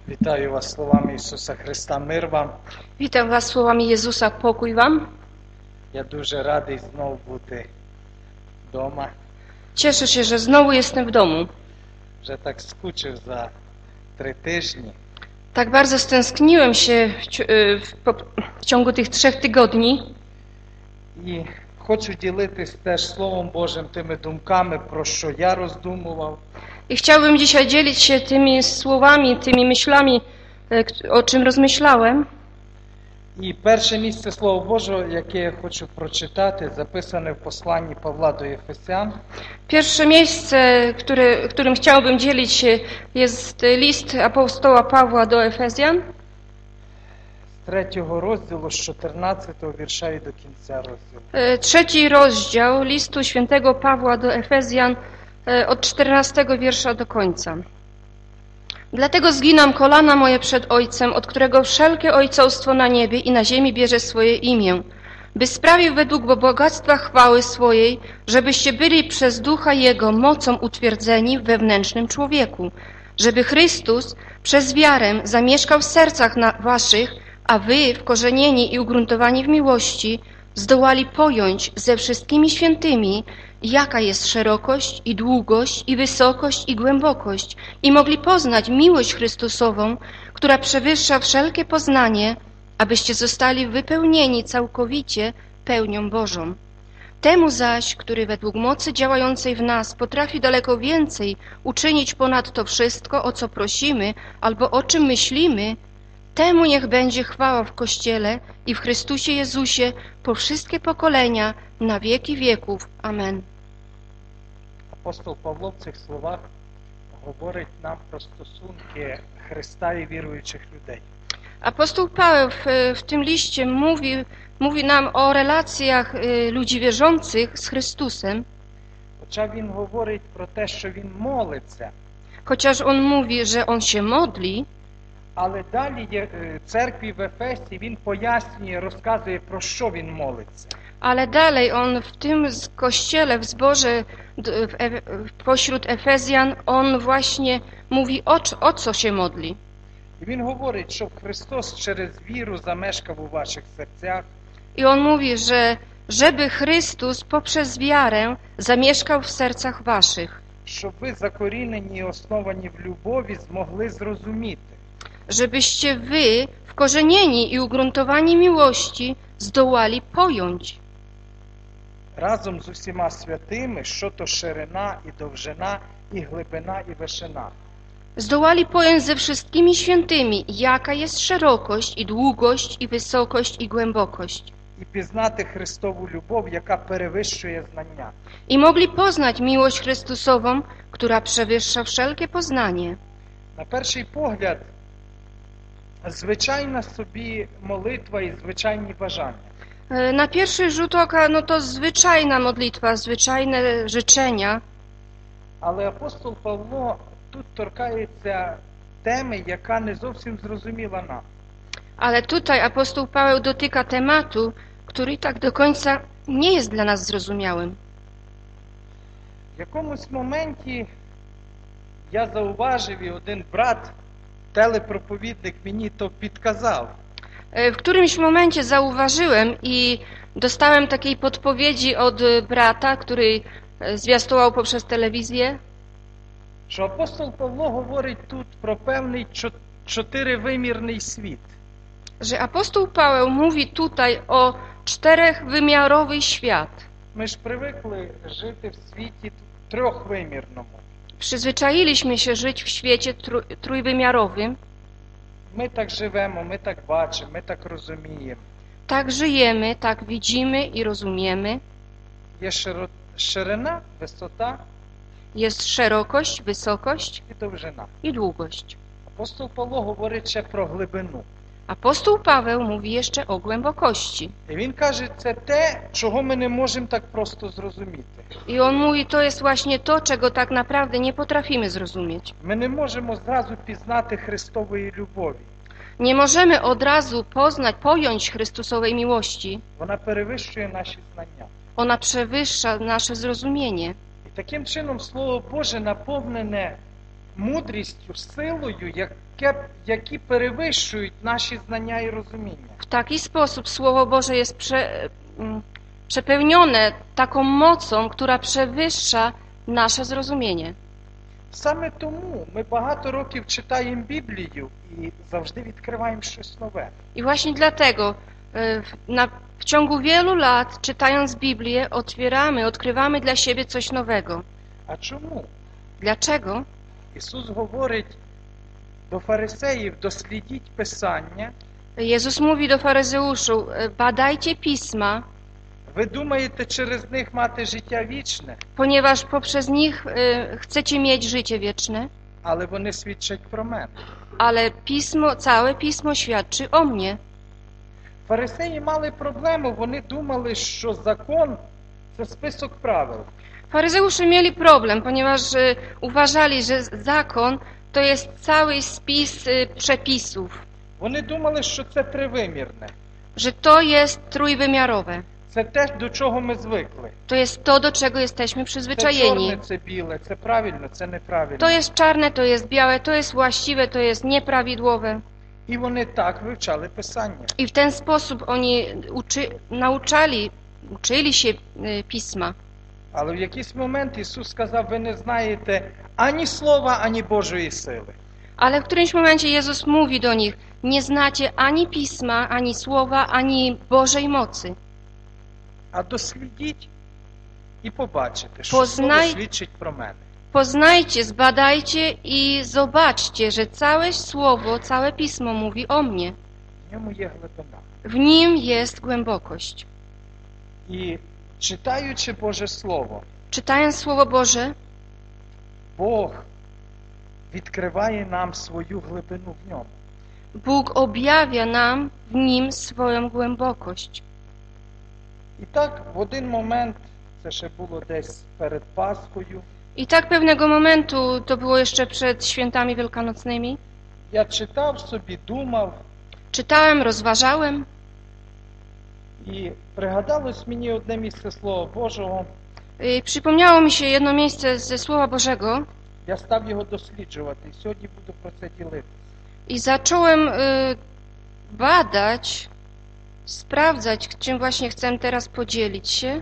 Вітаю вас словами Ісуса Христа, мир вам. Witam Was słowami Jezusa, pokój Wam. Я дуже радий знову бути вдома. Cieszę się, że znowu jestem w domu. Вже так скучив за 3 тижні. Tak bardzo stęskniłem się w ciągu tych 3 tygodni І хочу ділитись теж Словом Божим, тими думками, про що я роздумував. i chciałbym dzisiaj dzielić się tymi słowami, tymi myślami, o czym rozmyślałem. І перше місце Слова Божого, яке я хочу прочитати, записане в посланні Павла до Ефесян. Pierwsze miejsce, którym chciałbym dzielić się, jest list apostoła Pawła do Efezjan. З 3 розділу, з 14 вірша і до кінця розділу. 3 rozdział listu świętego Pawła do Efezjan od 14 wiersza do końca. Dlatego zginam kolana moje przed Ojcem, od którego wszelkie ojcostwo na niebie i na ziemi bierze swoje imię, by sprawił według bogactwa chwały swojej, żebyście byli przez Ducha Jego mocą utwierdzeni w wewnętrznym człowieku, żeby Chrystus przez wiarę zamieszkał w sercach waszych, a wy, wkorzenieni i ugruntowani w miłości, zdołali pojąć ze wszystkimi świętymi, jaka jest szerokość i długość i wysokość i głębokość, i mogli poznać miłość Chrystusową, która przewyższa wszelkie poznanie, abyście zostali wypełnieni całkowicie pełnią Bożą. Temu zaś, który według mocy działającej w nas potrafi daleko więcej uczynić ponad to wszystko, o co prosimy albo o czym myślimy, temu niech będzie chwała w Kościele i w Chrystusie Jezusie po wszystkie pokolenia, na wieki wieków. Amen. Апостол Павло в цих словах говорить нам про стосунки Христа і віруючих людей. Apostoł Paweł w tym liście mówi nam o relacjach ludzi wierzących z Chrystusem, Хоча він говорить про те, що він молиться, chociaż on mówi, że on się modli, але далі церкві в Ефесі він пояснює, розказує, про що він молиться. ale dalej on w tym kościele, w zborze pośród Efezjan, on właśnie mówi o co się modli. І він говорить, щоб Христос через віру замешкав у ваших серцях, I on mówi, że żeby Chrystus poprzez wiarę zamieszkał w sercach waszych, щоб ви закорінені і основані в любові змогли зрозуміти, żebyście wy, wkorzenieni i ugruntowani miłości, zdołali pojąć разом з усіма святими, що то ширина і довжина, і глибина, і вишина. Zdołali pojąć ze wszystkimi świętymi, jaka jest szerokość i długość i wysokość i głębokość. І пізнати Христову любов, яка перевищує знання. I mogli poznać miłość Chrystusową, która przewyższa wszelkie poznanie. На перший погляд, звичайна собі молитва і звичайні бажання. Na pierwszy rzut oka, no to zwyczajna modlitwa, zwyczajne życzenia, Але апостол Павло тут торкається теми, яка не зовсім зрозуміла нам. ale tutaj apostoł Paweł dotyka tematu, który tak do końca nie jest dla nas zrozumiałym. В якомусь моменті я зауважив, і один брат, телепроповідник, мені то підказав. W którymś momencie zauważyłem i dostałem takiej podpowiedzi od brata, który zwiastował poprzez telewizję, Що апостол Павло говорить тут про певний чотиривимірний світ. że apostoł Paweł mówi tutaj o 4-wymiarowy świat. Ми ж привикли жити в світі трьохвимірному. Przyzwyczailiśmy się żyć w świecie trójwymiarowym. Ми так живемо, ми так бачимо, ми так розуміємо. Tak żyjemy, tak widzimy i rozumiemy. Є ширина, висота Jest szerokość, wysokość і довжина. i długość. Апостол Павло говорить ще про глибину. Apostoł Paweł mówi jeszcze o głębokości. І він каже, це те, чого ми не можемо так просто зрозуміти. I on mówi, to jest właśnie to, czego tak naprawdę nie potrafimy zrozumieć. Ми не можемо зразу пізнати Христової любові. Nie możemy od razu pojąć Chrystusowej miłości. Вона перевищує наші знання. Ona przewyższa nasze zrozumienie. І таким чином Слово Боже наповнене мудрістю, силою, які перевищують наші знання і розуміння. W taki sposób Słowo Boże jest przepełnione taką mocą, która przewyższa nasze zrozumienie. Саме тому ми багато років читаємо Біблію і завжди відкриваємо щось нове. I właśnie dlatego w ciągu wielu lat, czytając Biblię, odkrywamy dla siebie coś nowego. А чому? Dlaczego? Ісус говорить до фарисеїв: дослідіть Писання. Jezus mówi do faryzeuszów: badajcie Pisma, Ви думаєте через них мати життя вічне, ponieważ poprzez nich chcecie mieć życie wieczne, але вони свідчать про мене. ale całe Pismo świadczy o mnie. Фарисеї мали проблему, вони думали, що закон – це список правил. Faryzeusze mieli problem, ponieważ uważali, że zakon to jest cały spis przepisów, Вони думали, що це тривимірне. że to jest trójwymiarowe. Це те, до чого ми звикли. To jest to, do czego jesteśmy Це przyzwyczajeni. чорне, це біле, це правильно, це неправильно. To jest czarne, to jest białe, to jest właściwe, to jest nieprawidłowe. І вони так вивчали Писання. I w ten sposób oni uczyli się Pisma. Але в якийсь момент Ісус сказав: ви не знаєте ані слова, ані Божої сили. Ale w którymś momencie Jezus mówi do nich: nie znacie ani Pisma, ani Słowa, ani Bożej mocy. А дослідіть і побачите, що Слово свідчить про мене. Poznajcie, zbadajcie i zobaczcie, że całe Słowo, całe Pismo mówi o mnie. В ньому є глибина. W nim jest głębokość. І читаючи Боже Слово, Czytając Słowo Boże, Бог відкриває нам свою глибину в ньому. Bóg objawia nam w nim swoją głębokość. І так, в один момент, це ще було десь перед Пасхою, I tak pewnego momentu, to było jeszcze przed świętami wielkanocnymi, я читав собі, думав, czytałem, rozważałem і пригадалось мені одне місце Слова Божого. i przypomniało mi się jedno miejsce ze Słowa Bożego Я став його досліджувати, і сьогодні буду про це ділитися. i zacząłem badać, sprawdzać, czym właśnie chcę teraz podzielić się.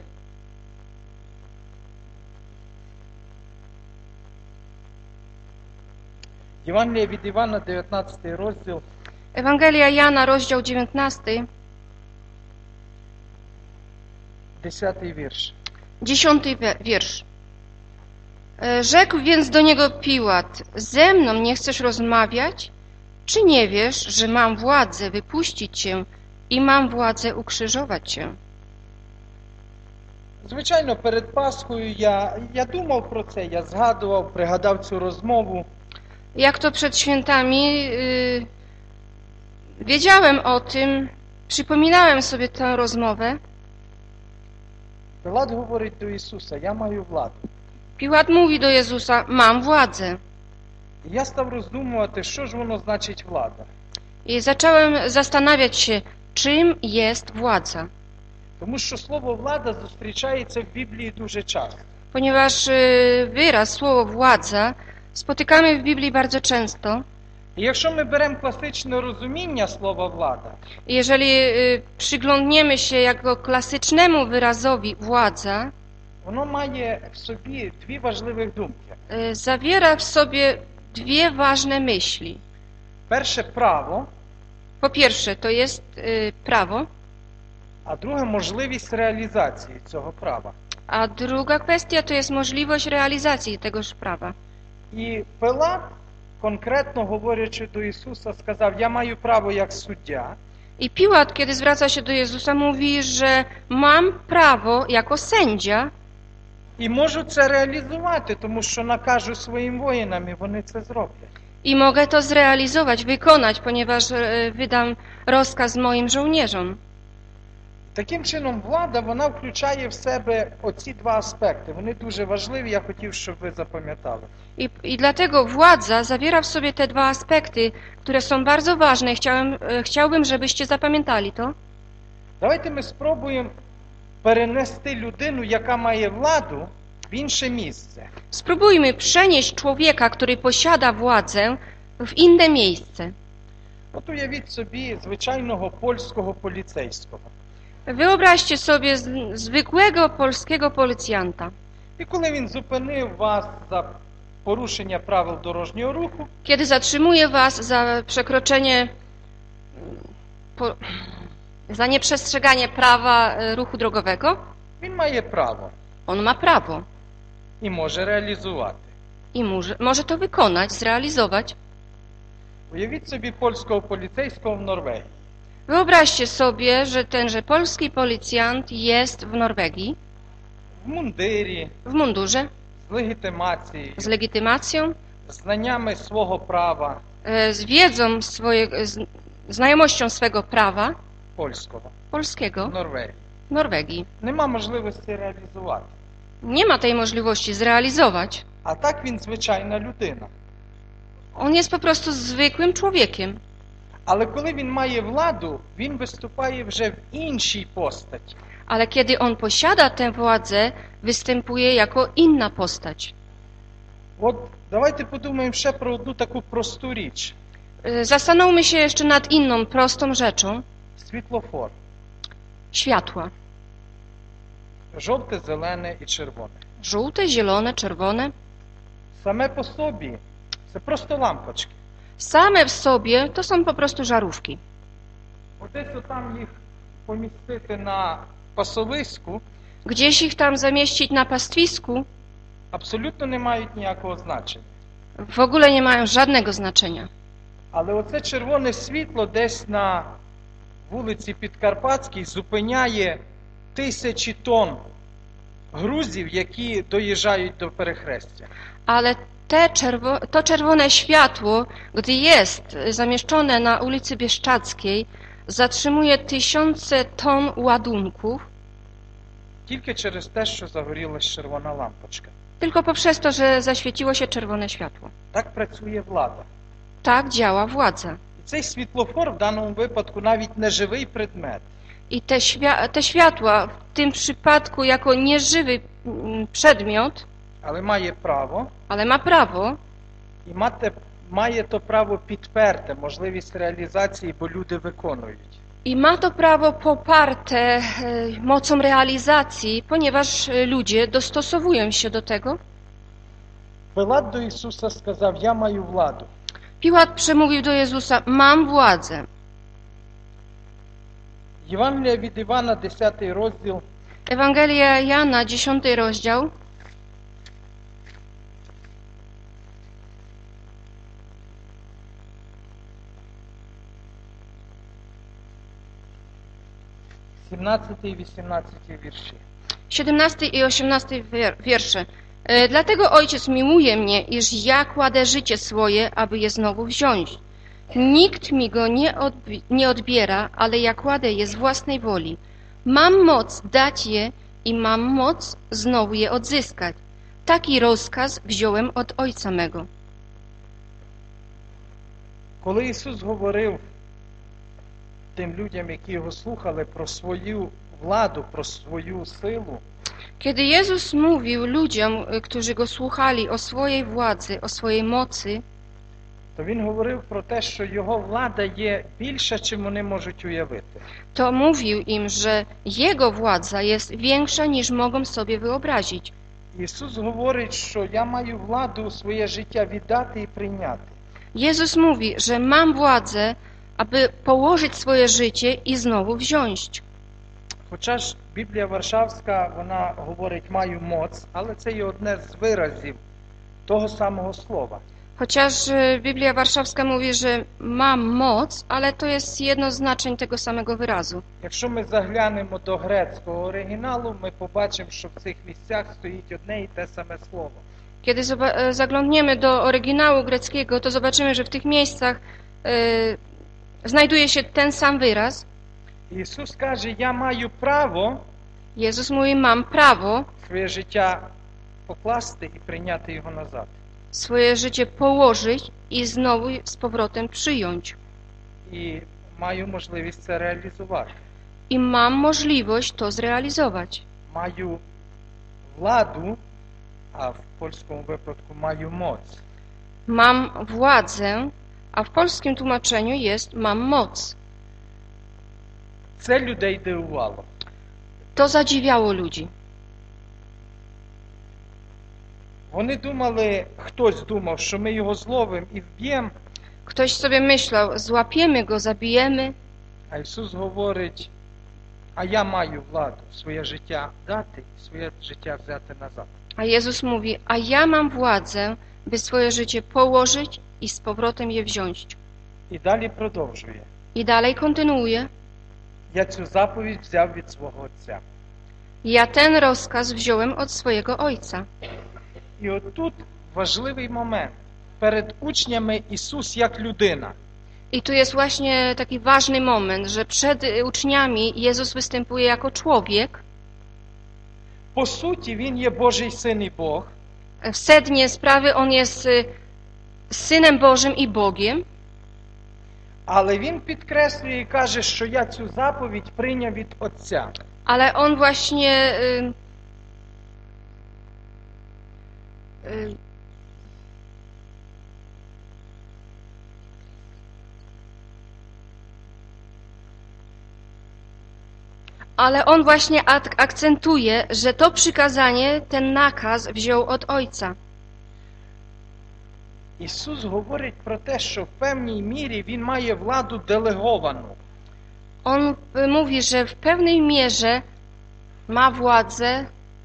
Євангелія від Івана, 19 розділ, Ewangelia Jana, rozdział 19, 10 wiersz. 10 wiersz. Rzekł więc do niego Piłat: ze mną nie chcesz rozmawiać? Czy nie wiesz, że mam władzę wypuścić cię i mam władzę ukrzyżować cię? Звичайно, перед Пасхою я думав про це, я згадував, пригадав цю розмову. Jak to przed świętami wiedziałem o tym, przypominałem sobie tę rozmowę. Пилат говорить до Ісуса: я маю владу. Piłat mówi do Jezusa: mam władzę. І я став роздумувати, що ж воно значить влада. I zacząłem zastanawiać się, czym jest władza. Тому що слово влада зустрічається в Біблії дуже часто. Ponieważ wyraz, słowo władza spotykamy w Biblii bardzo często. І якщо ми беремо класичне розуміння слова влада, Jeżeli przyglądniemy się jako klasycznemu wyrazowi władza, воно має в собі дві важливих думки. zawiera w sobie dwie ważne myśli. Перше – право, Po pierwsze, to jest prawo, а друге – можливість реалізації цього права. a druga kwestia to jest możliwość realizacji tegoż prawa. І Пилат, конкретно говорячи до Ісуса, сказав: я маю право як суддя, I Piłat, kiedy zwraca się do Jezusa, mówi, że mam prawo jako sędzia і можу це реалізувати, тому що накажу своїм воїнам, і вони це зроблять. i mogę to zrealizować, wykonać, ponieważ wydam rozkaz moim żołnierzom. Таким чином, влада, вона включає в себе оці два аспекти. Вони дуже важливі, я хотів, щоб ви запам'ятали. I dlatego władza zawiera w sobie te dwa aspekty, które są bardzo ważne. Chciałbym, żebyście zapamiętali to. Давайте ми спробуємо перенести людину, яка має владу, в інше місце. Spróbujmy przenieść człowieka, który posiada władzę, w inne miejsce. От уявіть собі звичайного польського поліцейського. Wyobraźcie sobie zwykłego polskiego policjanta. І коли він зупинив вас за порушення правил дорожнього руху, Kiedy zatrzymuje was za przekroczenie, za nieprzestrzeganie prawa ruchu drogowego, він має право on ma prawo і може реалізувати. i może to wykonać, zrealizować. Uявіть собі польського поліцейського в Норвегії. Wyobraźcie sobie, że tenże polski policjant jest w Norwegii, В мундирі, w mundurze, з легітимацією, z legitymacją, з знаннями свого права z wiedzą znajomością swego prawa польського в polskiego Норвегії. w Norwegii. Нема можливості реалізувати. Nie ma tej możliwości zrealizować. А так він звичайна людина. On jest po prostu zwykłym człowiekiem. Але коли він має владу, він виступає вже в іншій постаті. Ale kiedy on posiada tę władzę, występuje jako inna postać. От давайте подумаємо ще про одну таку просту річ. Zastanówmy się jeszcze nad inną, prostą rzeczą. Світлофор. Światła. Жовте, зелене і червоне. Żółte, zielone, czerwone. Саме по собі це просто лампочки. Same w sobie to są po prostu żarówki. Десь отам їх помістити на пасовиську Gdzieś ich tam zamieścić na pastwisku абсолютно не мають ніякого значення. w ogóle nie mają żadnego znaczenia. Але оце червоне світло десь на вулиці Підкарпатській зупиняє тисячі тонн грузів, які доїжджають до перехрестя. Ale to czerwone światło, gdy jest zamieszczone na ulicy Bieszczadzkiej, zatrzymuje tysiące ton ładunków, Тільки через те, що загорілась червона лампочка. tylko poprzez to, że zaświeciło się czerwone światło. Так працює влада. Tak działa władza. І цей світлофор в даному випадку навіть не живий предмет. I te światła w tym przypadku jako nieżywy przedmiot, Але має право, ale ma prawo і має то право підперте можливість реалізації, бо люди виконують. i ma to prawo poparte mocą realizacji, ponieważ ludzie dostosowują się do tego. Пилат до Ісуса сказав: «Я маю владу». Piłat przemówił do Jezusa: mam władzę. Євангелія від Івана, 10 розділ, Ewangelia Jana, 10 rozdział, 17 і 18 вірші. 17 i 18 wiersze. Dlatego Ojciec miłuje mnie, iż ja kładę życie swoje, aby je znowu wziąć. Nikt mi go nie odbiera, ale ja kładę je z własnej woli. Mam moc dać je i mam moc znowu je odzyskać. Taki rozkaz wziąłem od Ojca mego. Коли Ісус говорив тим людям, які його слухали, про свою владу, про свою силу, Kiedy Jezus mówił ludziom, którzy go słuchali, o swojej władzy, o swojej mocy, то Він говорив про те, що його влада є більша, чим вони можуть уявити. to mówił im, że jego władza jest większa niż mogą sobie wyobrazić. Ісус говорить, що я маю владу своє життя віддати і прийняти. Jezus mówi, że mam władzę, aby położyć swoje życie i znowu wziąć. Хоча ж Біблія Варшавська, вона говорить «маю моц», але це є одне з виразів того самого слова. Chociaż Biblia Warszawska mówi, że mam moc, ale to jest jedno z znaczeń tego samego wyrazu. Якщо ми заглянемо до грецького оригіналу, ми побачимо, що в цих місцях стоїть одне і те саме слово. Kiedy zaglądniemy do oryginału greckiego, to zobaczymy, że w tych miejscach znajduje się ten sam wyraz. Ісус каже, я маю право Jezus mówi, mam prawo своє життя покласти і прийняти його назад. swoje życie położyć i znowu z powrotem przyjąć. І маю можливість це реалізувати. I mam możliwość to zrealizować. Маю владу а в польському випадку маю моць. Mam władzę, a w polskim tłumaczeniu jest mam moc. Це людей дивувало. To zadziwiało ludzi. Вони думали, хтось думав, що ми його зловимо і вб'ємо, Ktoś sobie myślał, złapiemy go, zabijemy, а Ісус говорить, а я маю владу своє життя дати і своє життя взяти назад. a Jezus mówi, a ja mam władzę, by swoje życie położyć i z powrotem je wziąć. І далі продовжує. I dalej kontynuuje. Я цю заповідь взяв від свого Отця. Ja ten rozkaz wziąłem od swojego Ojca. І отут важливий момент. Перед учнями Ісус як людина. I tu jest właśnie taki ważny moment, że przed uczniami Jezus występuje jako człowiek. По суті, Він є Божий Син і Бог, W sednie sprawy On jest Synem Bożym i Bogiem, але Він підкреслює і каже, що я цю заповідь прийняв від Отця. ale On właśnie akcentuje, że to przykazanie, ten nakaz wziął od Ojca. Ісус говорить про те, що в певній мірі Він має владу делеговану. On mówi, że w pewnej mierze ma władzę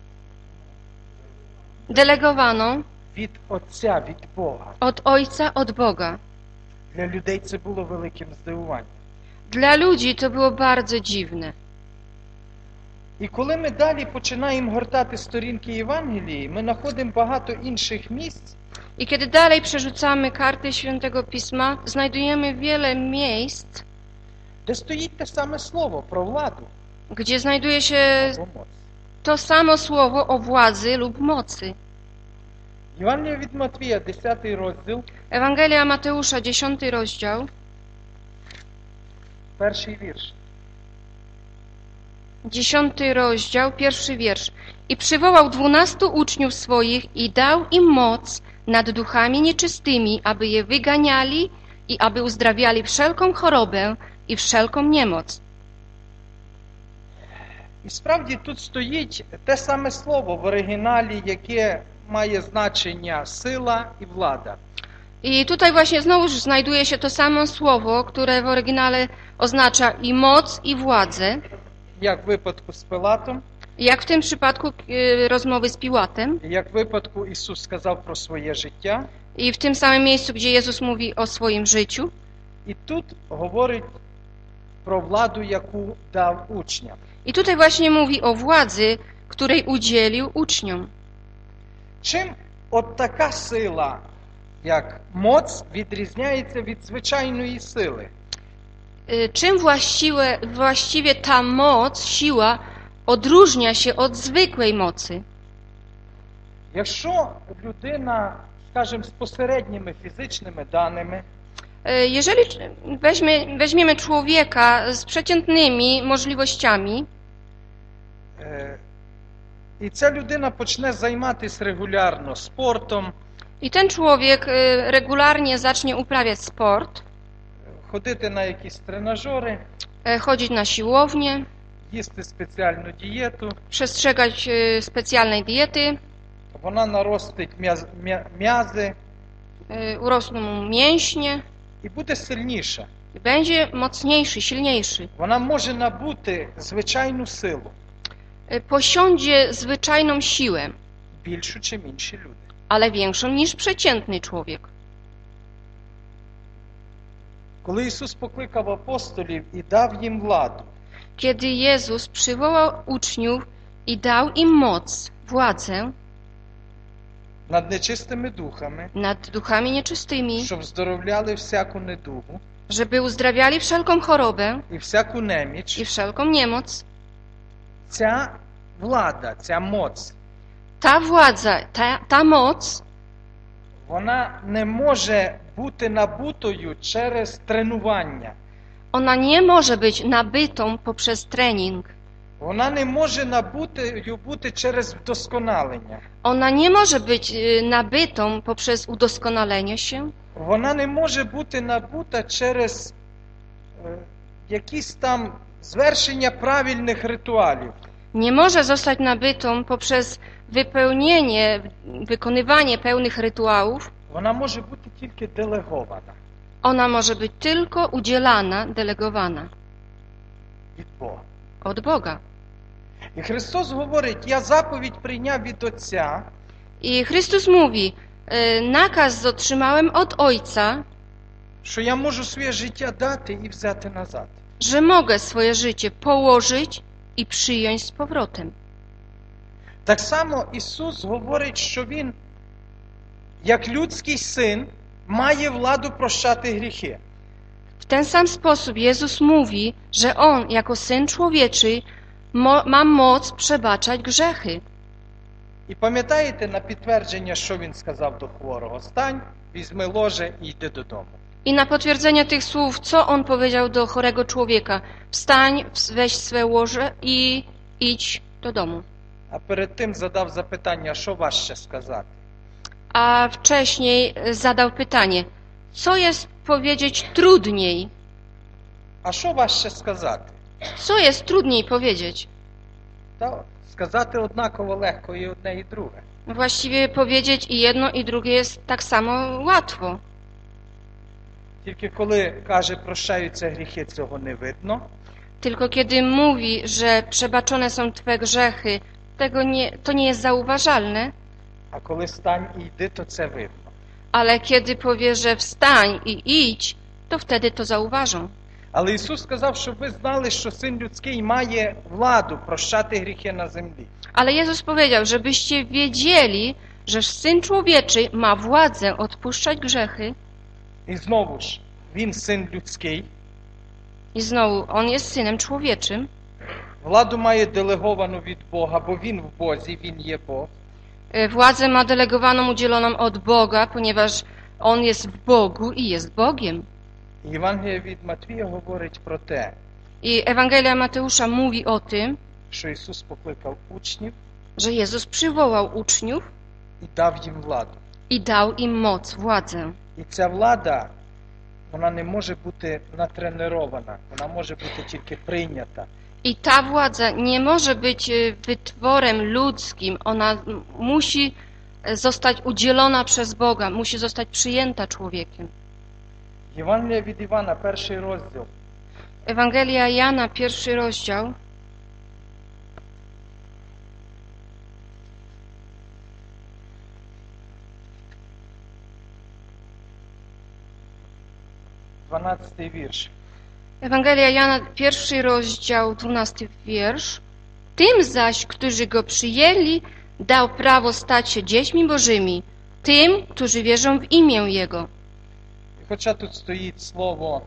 delegowaną Від Отця, від Бога. od Ojca, od Boga. Для людей це було великим здивуванням. Dla ludzi to było bardzo dziwne. І коли ми далі починаємо гортати сторінки Євангелії, ми знаходимо багато інших місць, I kiedy dalej przerzucamy karty Świętego Pisma, znajdujemy wiele miejsc, де стоїть те саме слово про владу gdzie znajduje się або моць. to samo słowo o władzy lub mocy. Євангелія від Матвія, 10 розділ, Ewangelia Mateusza, 10 rozdział, перший вірш. 10 rozdział, 1 wiersz. I przywołał 12 uczniów swoich i dał im moc nad duchami nieczystymi, aby je wyganiali i aby uzdrawiali wszelką chorobę i wszelką niemoc. І справді тут стоїть те саме слово в оригіналі, яке має значення сила і влада. I tutaj właśnie znowu znajduje się to samo słowo, które w oryginale oznacza i moc, i władzę, Як в випадку з Пилатом, jak w tym przypadku rozmowy z Piłatem як в випадку Ісус сказав про своє життя, i w tym samym miejscu, gdzie Jezus mówi o swoim życiu. і тут говорить про владу, яку дав учням. I tutaj właśnie mówi o władzy, której udzielił uczniom. Чим от така сила, як моць, відрізняється від звичайної сили? Czym właściwie ta moc, siła odróżnia się od zwykłej mocy? Якщо людина, скажімо, з посередніми фізичними даними, Jeżeli weźmiemy człowieka z przeciętnymi możliwościami і ця людина почне займатися регулярно спортом, i ten człowiek regularnie zacznie uprawiać sport, ходити на якісь тренажери, chodzić na siłownię, їсти спеціальну дієту, przestrzegać specjalnej diety, вона наростить м'язи urosną mu mięśnie і буде сильніша. i będzie mocniejszy, silniejszy. Вона може набути звичайну силу, Posiądzie zwyczajną siłę, більшу, чим інші люди. ale większą niż przeciętny człowiek. Коли Ісус покликав апостолів і дав їм владу, Kiedy Jezus przywołał uczniów i dał im moc, władzę над нечистими духами, nad duchami nieczystymi, щоб здоровляли всяку недугу żeby uzdrawiali wszelką chorobę і всяку неміч, i wszelką niemoc, ця влада, ця моць, ta władza, ta moc вона не може бути набутою через тренування. ona nie może być nabytą poprzez trening. Вона не може набутою бути через вдосконалення. Ona nie może być nabytą poprzez udoskonalenie się. Вона не може бути набута через якісь там звершення правильних ритуалів. Nie może zostać nabytą poprzez wykonywanie pełnych rytuałów. Вона може бути тільки делегована Ona może być tylko udzielana, delegowana від Бога. od Boga. І Христос говорить, я заповідь прийняв від Отця, I Chrystus mówi, nakaz otrzymałem od Ojca, що я можу своє життя дати і взяти назад. że mogę swoje życie położyć i przyjąć z powrotem. Так само Ісус говорить, що Він, як людський син, має владу прощати гріхи. W ten sam sposób Jezus mówi, że On, jako Syn Człowieczy, ma moc przebaczać grzechy. І пам'ятаєте на підтвердження, що Він сказав до хворого? Стань, візьми ложе і йди додому. I na potwierdzenie tych słów, co On powiedział do chorego człowieka? Wstań, weź swe łoże i idź do domu. А перед тим задав запитання, що важче сказати? A wcześniej zadał pytanie, co jest powiedzieć trudniej? А що важче сказати? Co jest trudniej powiedzieć? Та сказати однаково легко і одне, і друге. Właściwie powiedzieć i jedno, i drugie jest tak samo łatwo. Тільки коли каже, прощаються гріхи, цього не видно. Tylko kiedy mówi, że przebaczone są Twe grzechy, to nie jest zauważalne, А коли стань і йди, то це видно. ale kiedy powie, że wstań i idź, to wtedy to zauważą. Але Ісус сказав, щоб ви знали, що Син Людський має владу прощати гріхи на землі. Ale Jezus powiedział, żebyście wiedzieli, że Syn Człowieczy ma władzę odpuszczać grzechy. І знову ж, Він Син Людський. I znowu, On jest Synem Człowieczym. Владу має делеговану від Бога, бо Він в Бозі, Він є Бог. Władzę ma delegowaną, udzieloną od Boga, ponieważ On jest w Bogu i jest Bogiem. Євангелія від Матвія говорить про те, I Ewangelia Mateusza mówi o tym, що Ісус покликав учнів że Jezus przywołał uczniów і дав їм владу. i dał im moc, władzę. І ця влада, вона не може бути натренована, вона може бути тільки прийнята. I ta władza nie może być wytworem ludzkim. Ona musi zostać udzielona przez Boga, musi zostać przyjęta człowiekiem. Євангелія від Івана, 1 розділ. Ewangelia Jana, 1 rozdział. Дванадцятий вірш. Ewangelia Jana, 1 rozdział, 12 wiersz. Tym zaś, którzy Go przyjęli, dał prawo stać się dziećmi Bożymi, tym, którzy wierzą w imię Jego. І хоча тут стоїть слово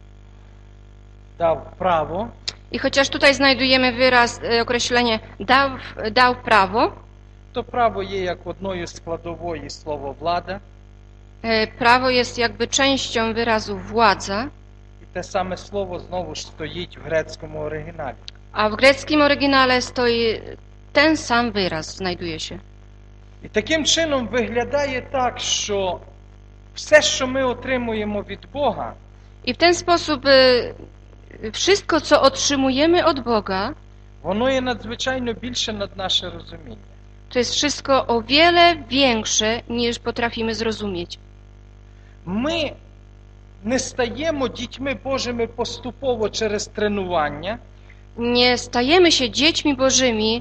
«дав право», I chociaż tutaj znajdujemy wyraz, określenie dał prawo, то право є як одною з складової слова «влада», prawo jest jakby częścią wyrazu władza, і те саме слово знову ж стоїть в грецькому оригіналі. a w greckim oryginale stoi ten sam wyraz, znajduje się. І таким чином виглядає так, що все, що ми отримуємо від Бога, I w ten sposób wszystko, co otrzymujemy od Boga, воно є надзвичайно більше над наше розуміння. to jest wszystko o wiele większe, niż potrafimy zrozumieć. Ми не стаємо дітьми Божими поступово через тренування, Nie stajemy się dziećmi Bożymi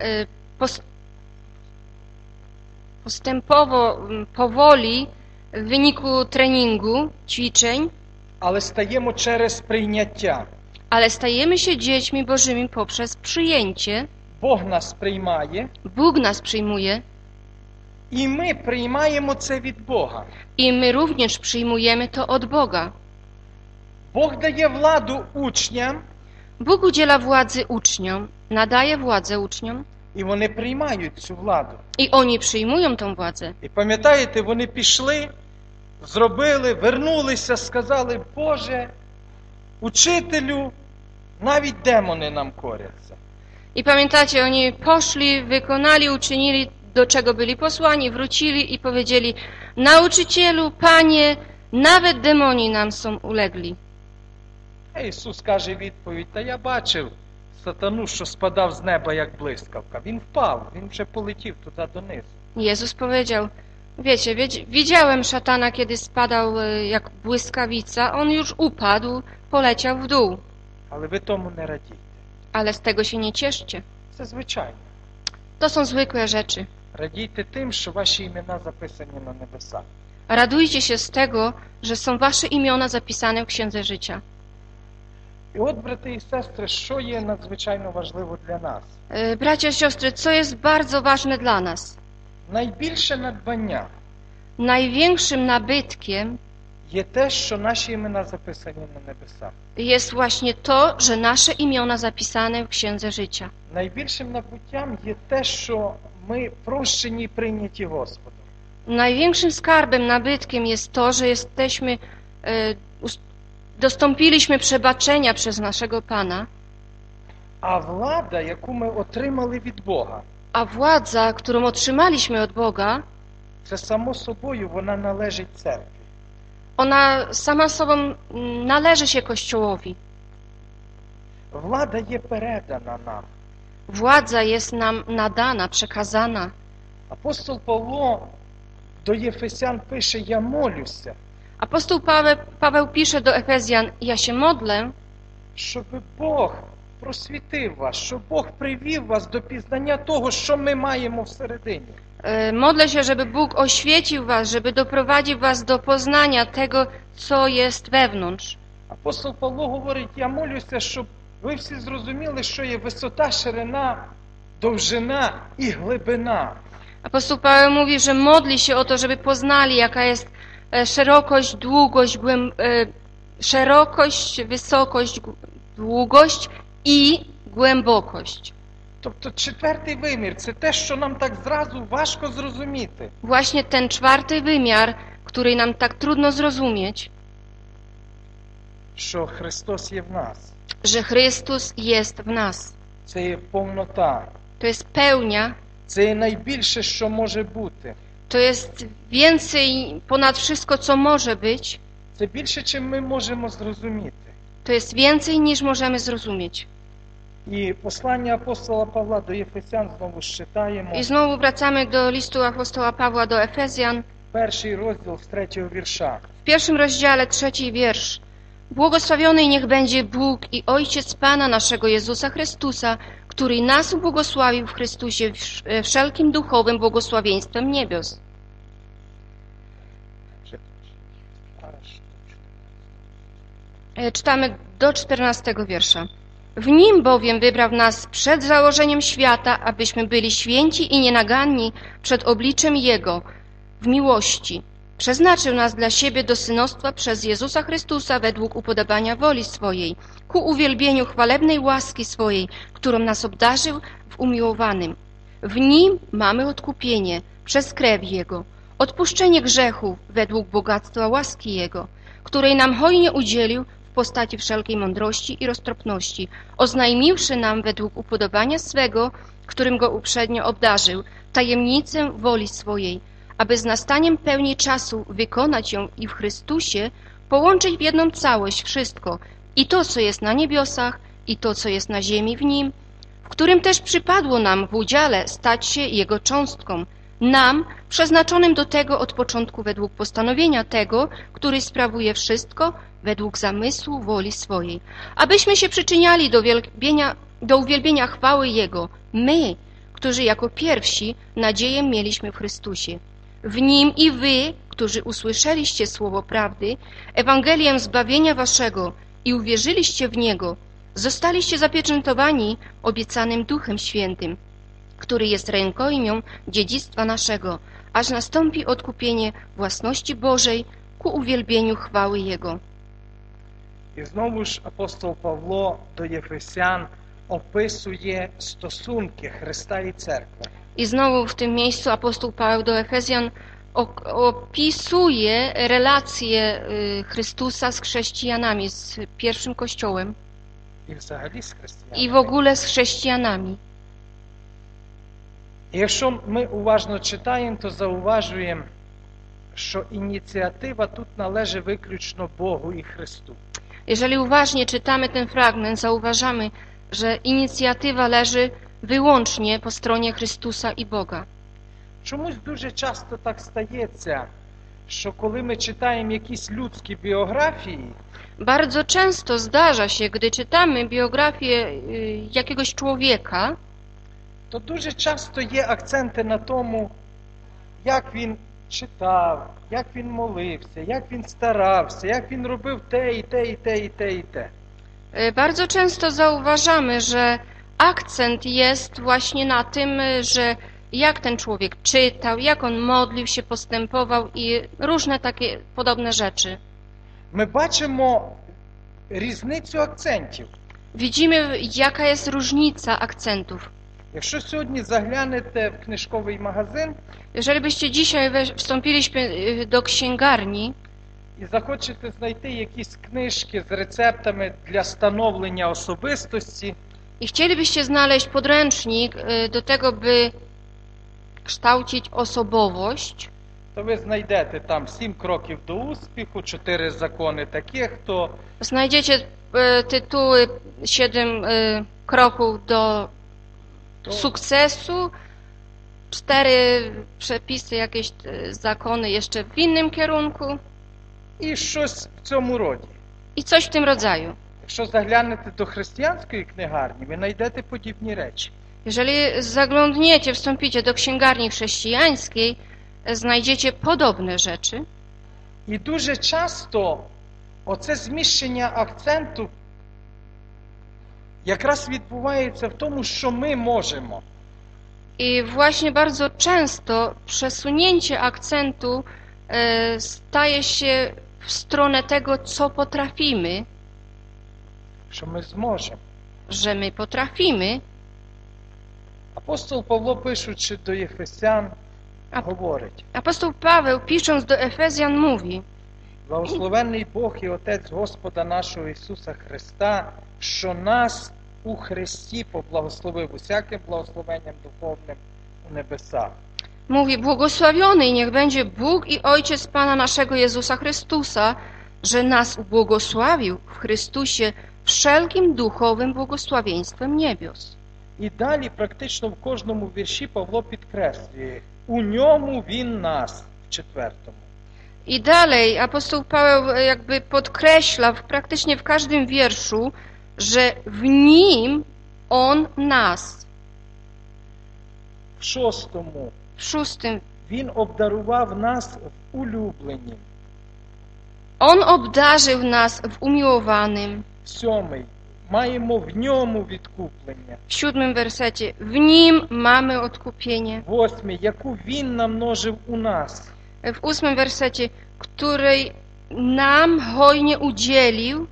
postępowo, powoli, w wyniku treningu, ćwiczeń, але стаємо через прийняття. ale stajemy się dziećmi Bożymi poprzez przyjęcie. Бог нас приймає, Bóg nas przyjmuje і ми приймаємо це від Бога. i my również przyjmujemy to od Boga. Бог дає владу учням, Bóg udziela władzy uczniom, nadaje władzę uczniom і вони приймають цю владу. i oni przyjmują tą władzę. І пам'ятаєте, вони пішли, зробили, вернулися, сказали: Боже, учителю, навіть демони нам коряться. I pamiętacie, oni poszli, wykonali, uczynili, do czego byli posłani, wrócili i powiedzieli: Nauczycielu, Panie, nawet demoni nam są ulegli. А Ісус каже відповідь: та я бачив сатану, що спадав з неба, як блискавка. Він впав, він вже полетів туди донизу. Jezus powiedział: wiecie, widziałem szatana, kiedy spadał jak błyskawica, on już upadł, poleciał w dół. Але ви тому не радійте. Ale z tego się nie cieszcie. Це звичайно. To są zwykłe rzeczy. Радійте тим, що ваші імена записані на небесах. Radujcie się z tego, że są wasze imiona zapisane w Księdze Życia. І от, брати і сестри, що є надзвичайно важливо для нас? Bracia, siostry, co jest bardzo ważne dla nas? Найбільше надбання Największym nabytkiem є те, що наші імена записані на небесах. jest właśnie to, że nasze imiona zapisane w Księdze Życia. Найбільшим набуттям є те, що ми прощені і прийняті Господом. Największym skarbem, nabytkiem jest to, że dostąpiliśmy przebaczenia przez naszego Pana, А влада, яку ми отримали від Бога, a władza, którą otrzymaliśmy od Boga, це само собою вона належить церкві. ona sama sobą należy się Kościołowi. Влада є передана нам. Władza jest nam nadana, przekazana. Апостол Павло до Єфесян пише: «Я молюся, Apostoł Paweł pisze do Efezjan: ja się modlę, щоб Бог просвітив вас, щоб Бог привів вас до пізнання того, що ми маємо всередині». Modlę się, żeby Bóg oświecił was, żeby doprowadził was do poznania tego, co jest wewnątrz. Апостол Павло говорить: «Я молюся, щоб ви всі зрозуміли, що є висота, ширина, довжина і глибина». Apostoł Paweł mówi, że modli się o to, żeby poznali, jaka jest szerokość, długość, szerokość, wysokość, długość i głębokość. Тобто четвертий вимір – це те, що нам так зразу важко зрозуміти. Właśnie ten czwarty wymiar, który nam tak trudno zrozumieć, Що Христос є в нас. że Chrystus jest w nas. Це є повнота. To jest pełnia, Це є найбільше, що може бути. to jest więcej ponad wszystko, co może być. Це більше, чим ми можемо зрозуміти. To jest więcej, niż możemy zrozumieć. І послання апостола Павла до Єфесян знову ж читаємо. I znowu wracamy do listu apostoła Pawła do Efezjan. Перший розділ з 3-го вірша. W pierwszym rozdziale, 3 wiersz. Błogosławiony niech będzie Bóg i Ojciec Pana naszego Jezusa Chrystusa, który nas ubłogosławił w Chrystusie wszelkim duchowym błogosławieństwem niebios. Czytamy do 14 wiersza. W Nim bowiem wybrał nas przed założeniem świata, abyśmy byli święci i nienaganni przed obliczem Jego w miłości. Przeznaczył nas dla siebie do synostwa przez Jezusa Chrystusa według upodobania woli swojej, ku uwielbieniu chwalebnej łaski swojej, którą nas obdarzył w umiłowanym. W Nim mamy odkupienie przez krew Jego, odpuszczenie grzechów według bogactwa łaski Jego, której nam hojnie udzielił w postaci wszelkiej mądrości i roztropności, oznajmiwszy nam według upodobania swego, którym Go uprzednio obdarzył, tajemnicę woli swojej, aby z nastaniem pełni czasu wykonać ją i w Chrystusie połączyć w jedną całość wszystko, i to, co jest na niebiosach, i to, co jest na ziemi w Nim, w którym też przypadło nam w udziale stać się Jego cząstką, nam, przeznaczonym do tego od początku według postanowienia tego, który sprawuje wszystko według zamysłu woli swojej, abyśmy się przyczyniali do uwielbienia chwały Jego, my, którzy jako pierwsi nadzieję mieliśmy w Chrystusie. W Nim i wy, którzy usłyszeliście słowo prawdy, Ewangelię zbawienia waszego i uwierzyliście w Niego, zostaliście zapieczętowani obiecanym Duchem Świętym, który jest rękojmią dziedzictwa naszego, aż nastąpi odkupienie własności Bożej ku uwielbieniu chwały Jego. І знову ж апостол Павло до Єфесян описує стосунки Христа і церкви. I znowu w tym miejscu apostoł Paweł do Efezjan opisuje relacje Chrystusa z chrześcijanami, z pierwszym Kościołem. І взагалі з християнами. i w ogóle z chrześcijanami. І якщо ми уважно читаємо, то зауважуємо, що ініціатива тут належить виключно Богу і Христу. Jeżeli uważnie czytamy ten fragment, zauważamy, że inicjatywa leży wyłącznie po stronie Chrystusa i Boga. Чомусь дуже часто так стається, що коли ми читаємо якісь людські біографії, Bardzo często zdarza się, gdy czytamy biografię jakiegoś człowieka, то дуже часто є акценти на тому, як він читав, як він молився, як він старався, як він робив те, і те, і те, і те, і те. Bardzo często zauważamy, że akcent jest właśnie na tym, że jak ten człowiek czytał, jak on modlił się, postępował i różne takie podobne rzeczy. Ми бачимо різницю акцентів. Widzimy, jaka jest różnica akcentów. Якщо сьогодні заглянете в книжковий магазин Jeżeli byście dzisiaj wstąpiliśmy do księgarni і захочете знайти якісь книжки з рецептами для становлення особистості, i chcielibyście znaleźć podręcznik do tego, by kształcić osobowość, то ви знайдете там 7 кроків до успіху, 4 закони таких, то znajdziecie tytuły 7 kroków do sukcesu, 4 przepisy, jakieś zakony jeszcze w innym kierunku і щось в цьому роді. i coś w tym rodzaju. Якщо заглянете до християнської книгарні, ви знайдете подібні речі. Jeżeli zaglądniecie, wstąpicie do księgarni chrześcijańskiej, znajdziecie podobne rzeczy. І дуже часто оце зміщення акценту якраз відбувається в тому, що ми можемо. I właśnie bardzo często przesunięcie akcentu staje się w stronę tego, co potrafimy, Що ми зможемо. że my potrafimy. Апостол Павло, пишучи до Єфесян, говорить: Apostoł Paweł, pisząc do Efezjan, mówi: Благословенний Бог і Отець Господа нашого Ісуса Христа, що нас у Христі поблагословив усяким благословенням духовним у небесах. Mówi: błogosławiony i niech będzie Bóg i Ojciec Pana naszego Jezusa Chrystusa, że nas ubłogosławił w Chrystusie wszelkim duchowym błogosławieństwem niebios. І далі практично в кожному вірші Павло підкреслює: у ньому він нас, в 4. I dalej apostoł Paweł jakby podkreśla praktycznie w każdym wierszu, że w nim on nas. В 6 W 6 він обдарував нас в улюбленні. on obdarzył nas w umiłowanym. 7 маємо в ньому відкуплення. W 7 wersecie w nim mamy odkupienie. 8 яку він намножив у нас. W 8 wersecie, której nam hojnie udzielił.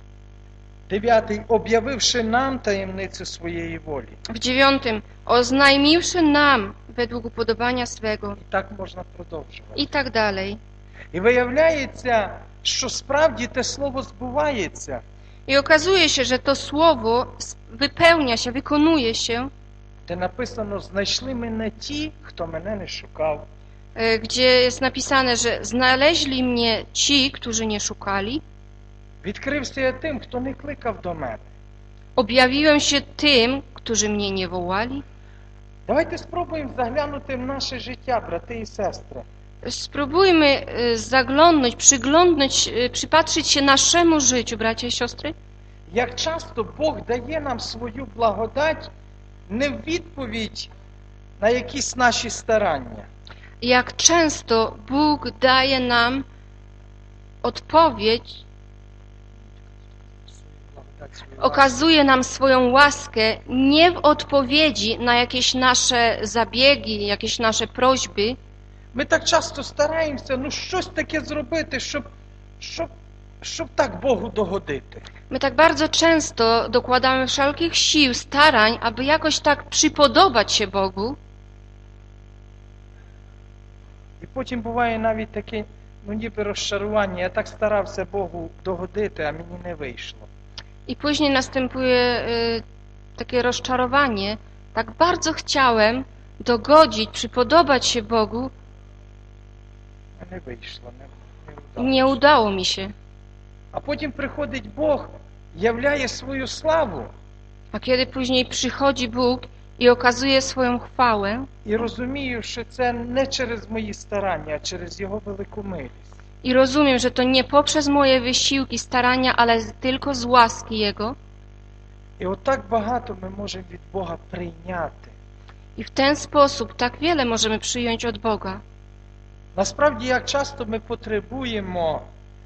9 об'явивши нам таємницю своєї волі. W 9 oznajmiwszy nam według upodobania swego. І так можна продовжувати. I tak dalej. І виявляється, що справді те слово збувається. I okazuje się, że to słowo wypełnia się, wykonuje się, Де написано: знайшли мене ті, хто мене не шукав. gdzie jest napisane, że znaleźli mnie ci, którzy nie szukali. Відкрився я тим, хто не кликав до мене. Objawiłem się tym, którzy mnie nie wołali. Давайте спробуємо заглянути в наше життя, брати і сестри. Spróbujmy zaglądnąć, przypatrzyć się naszemu życiu, bracia i siostry. Як часто Бог дає нам свою благодать не в відповідь на якісь наші старання. Jak często Bóg daje nam odpowiedź, okazuje nam swoją łaskę nie w odpowiedzi na jakieś nasze zabiegi, jakieś nasze prośby. Ми так часто стараємося, щось таке зробити, щоб так Богу догодити. My tak bardzo często dokładamy wszelkich sił, starań, aby jakoś tak przypodobać się Bogu. І потім буває навіть таке, ніби розчарування. Я так старався Богу догодити, а мені не вийшло. I później następuje takie rozczarowanie. Tak bardzo chciałem dogodzić, przypodobać się Bogu, А не вийшло, не nie вдалося. udało mi się. А потім приходить Бог, являє свою славу A kiedy później przychodzi Bóg i okazuje swoją chwałę і розумію, що це не через мої старання, а через Його велику милість. i rozumiem, że to nie poprzez moje wysiłki, starania, ale tylko z łaski Jego, І отак багато ми можемо від Бога прийняти. i w ten sposób tak wiele możemy przyjąć od Boga. Насправді, як часто ми потребуємо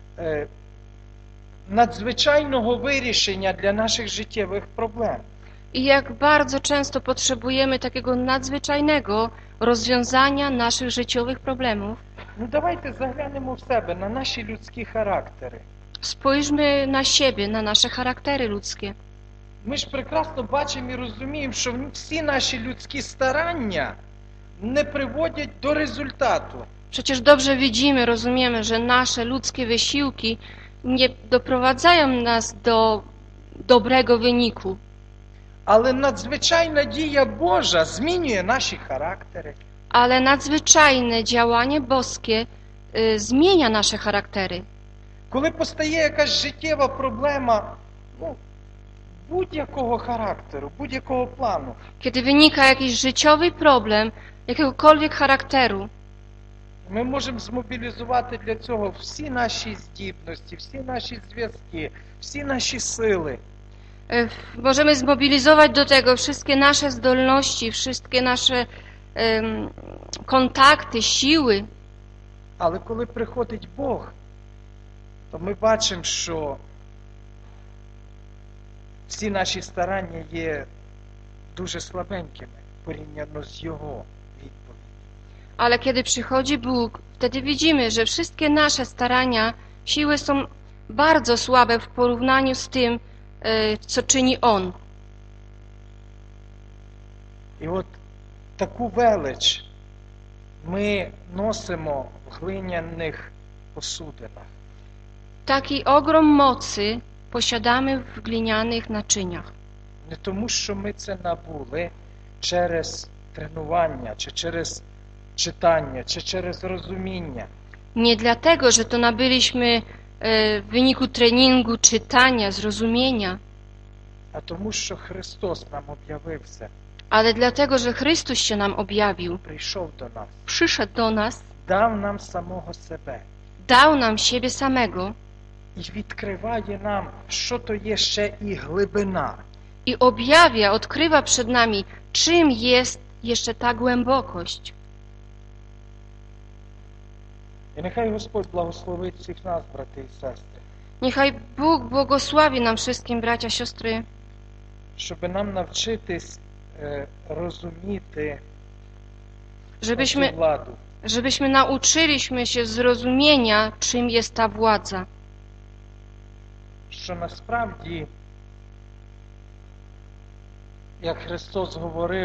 надзвичайного вирішення для наших життєвих проблем. I jak bardzo często potrzebujemy takiego nadzwyczajnego rozwiązania naszych życiowych problemów. Ну давайте заглянемо в себе, на наші людські характери. Spójrzmy na siebie, na nasze charaktery ludzkie. Ми ж прекрасно бачимо і розуміємо, що всі наші людські старання не приводять до результату. Przecież dobrze widzimy, rozumiemy, że nasze ludzkie wysiłki nie doprowadzają nas do dobrego wyniku. Але надзвичайна дія Божа змінює наші характери. Ale nadzwyczajne działanie boskie zmienia nasze charaktery. Коли постає якась життєва проблема, будь-якого характеру, будь-якого плану, Kiedy wynika jakiś życiowy problem, jakiegokolwiek charakteru, ми можемо змобілізувати для цього всі наші здібності, всі наші зв'язки, всі наші сили. Możemy zmobilizować do tego wszystkie nasze zdolności, wszystkie nasze kontakty, siły. Але коли приходить Бог, то ми бачимо, що всі наші старання є дуже слабенькими порівняно з Його відповіддю. Ale kiedy przychodzi Bóg, wtedy widzimy, że wszystkie nasze starania, siły są bardzo słabe w porównaniu z tym, co czyni On. І от таку велич ми носимо в глиняних посудинах. Taki ogrom mocy posiadamy w glinianych naczyniach. Не тому, що ми це набули через тренування, чи через czytanie, czy через rozumіння. Nie dlatego, że to nabyliśmy w wyniku treningu, czytania, zrozumienia, А тому, що Христос нам об'явився, ale dlatego, że Chrystus się nam objawił, прийшов до нас, przyszedł do nas, дав нам самого себе dał nam siebie samego і відкриває нам, що то є ще і глибина. i objawia, odkrywa przed nami, czym jest jeszcze ta głębokość. І нехай Господь благословить всіх нас, брати і сестри, Niechaj Bóg błogosławi nam wszystkim, bracia, siostry, щоб нам навчитись розуміти цю żebyśmy, владу. żebyśmy nauczyliśmy się zrozumienia, czym jest ta władza. Що насправді, як Христос говорив,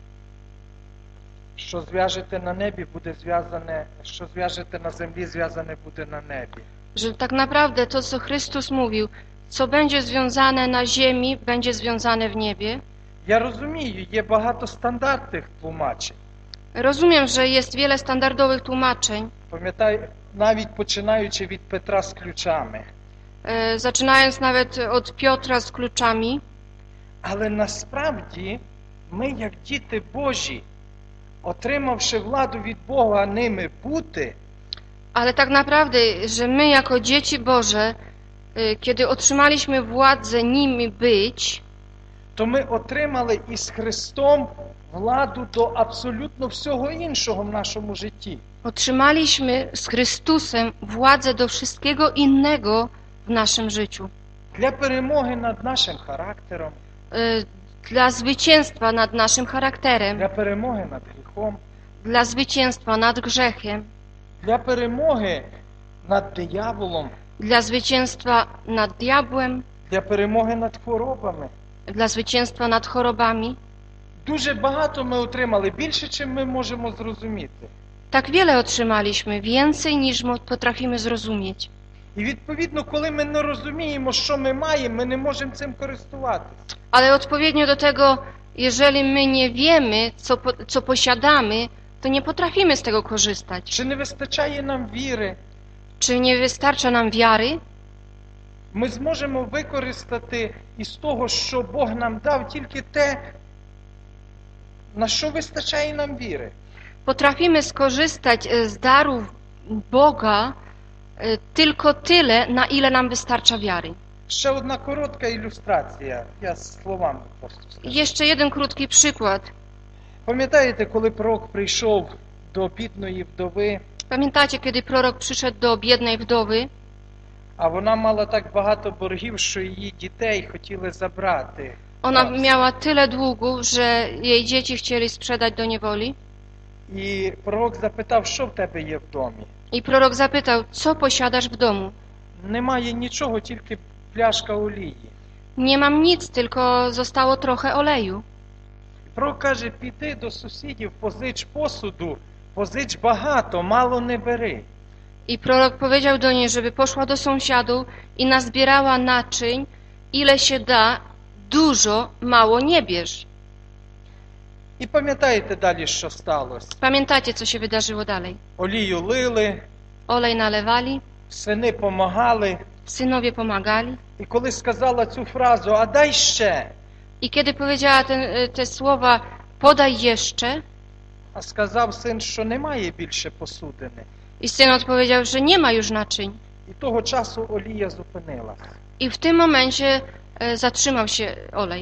що зв'яжете на небі, буде зв'язане, що зв'яжете на землі, зв'язане буде на небі. Że tak naprawdę to, co Chrystus mówił, co będzie związane na ziemi, będzie związane w niebie. Я розумію, є багато стандартних тлумачень. Rozumiem, że jest wiele standardowych tłumaczeń, Пам'ятаю, навіть починаючи від Петра з ключами. zaczynając nawet od Piotra z kluczami, Але насправді ми, як діти Божі, отримавши владу від Бога ними бути, ale tak naprawdę, że my jako dzieci Boże, kiedy otrzymaliśmy władzę nimi być, то ми отримали із Христом владу до абсолютно всього іншого в нашому житті. otrzymaliśmy z Chrystusem władzę do wszystkiego innego w naszym życiu. Для перемоги над нашим характером, Dla zwycięstwa nad naszym charakterem, для перемоги над гріхом, dla zwycięstwa nad grzechem, для перемоги над дияволом, dla zwycięstwa nad diabłem, для перемоги над хворобами. dla zwycięstwa nad chorobami. Дуже багато ми отримали, більше, чим ми можемо зрозуміти. Tak wiele otrzymaliśmy, więcej niż potrafimy zrozumieć. І відповідно, коли ми не розуміємо, що ми маємо, ми не можемо цим користуватися. Ale odpowiednio do tego, jeżeli my nie wiemy, co posiadamy, to nie potrafimy z tego korzystać. Чи не вистачає нам віри, Czy nie wystarcza nam wiary? ми зможемо використати із того, що Бог нам дав, тільки те, на що вистачає нам віри. Potrafimy skorzystać z darów Boga tylko tyle, na ile nam wystarcza wiary. Ще одна коротка ілюстрація, я словами просто скажу. Jeszcze jeden krótki przykład. Пам'ятаєте, коли пророк прийшов до бідної вдови, Pamiętacie, kiedy prorok przyszedł do biednej wdowy, а вона мала так багато боргів, що її дітей хотіли забрати. ona miała tyle długów, że jej dzieci chcieli sprzedać do niewoli. І пророк запитав, що в тебе є в домі. I prorok zapytał, co posiadasz w domu? Немає нічого, тільки пляшка олії. Nie mam nic, tylko zostało trochę oleju. І пророк каже, піди до сусідів, позич посуду, позич багато, мало не бери. I prorok powiedział do niej, żeby poszła do sąsiadów i nazbierała naczyń, ile się da, dużo, mało nie bierz. І пам'ятаєте далі, що сталося? Pamiętacie, co się wydarzyło dalej? Олію лили, Olej nalewali, сини помагали. synowie pomagali. І коли сказала цю фразу, а дай ще, I kiedy powiedziała te słowa, podaj jeszcze, а сказав син, що немає більше посудини. i syn odpowiedział, że nie ma już naczyń. І того часу олія зупинилася. I w tym momencie zatrzymał się olej.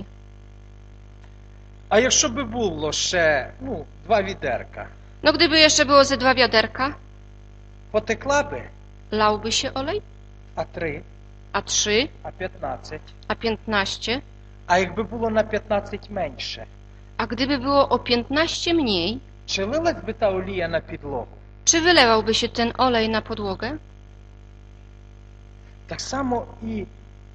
А якщо би було ще, два відерка, No gdyby jeszcze było ze 2 wiaderka, потекла би, lałby się olej, а 3, a 3, а 15. a 15, А якби було на 15 менше, a gdyby było o 15 mniej, чи лилась би та олія на підлогу? czy wylewałby się ten olej na podłogę? Так само і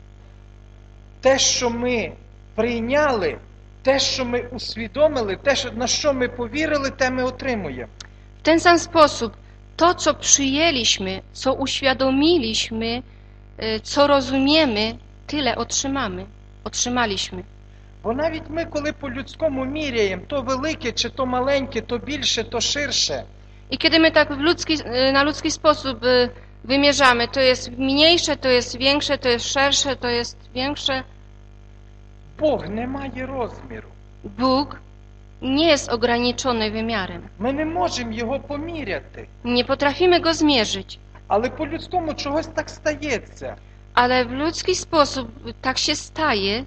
те, що ми прийняли, те, що ми усвідомили, те, на що ми повірили, те ми отримуємо. W ten sam sposób to, co przyjęliśmy, co uświadomiliśmy, co rozumiemy, tyle otrzymaliśmy. Бо навіть ми, коли по-людському міряємо, то велике, чи то маленьке, то більше, то ширше, I kiedy my tak na ludzki sposób wymierzamy, to jest mniejsze, to jest większe, to jest szersze, to jest większe, Бог не має розміру. Bóg nie jest ograniczony wymiarem. Ми не можемо його поміряти. Nie potrafimy go zmierzyć, Але по-людському чогось так стається, ale w ludzki sposób tak się staje,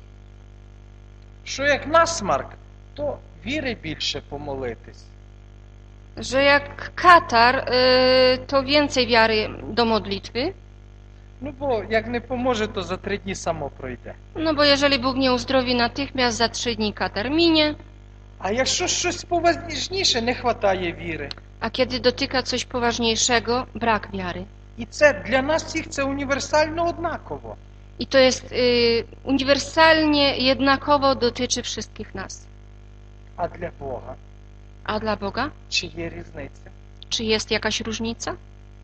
що як насмарк, то віри більше помолитись. że jak katar, to więcej wiary do modlitwy. Бо як не поможе, то за 3 дні само пройде. No bo jeżeli Bóg nie uzdrowi natychmiast, za 3 dni katar minie, А якщо щось поважніше, не вистачає віри. a kiedy dotyka coś poważniejszego, brak wiary. І це для нас всіх це універсально однаково. I to jest uniwersalnie, jednakowo dotyczy wszystkich nas. А для Бога A dla Boga? чи є різниця? Czy jest jakaś różnica?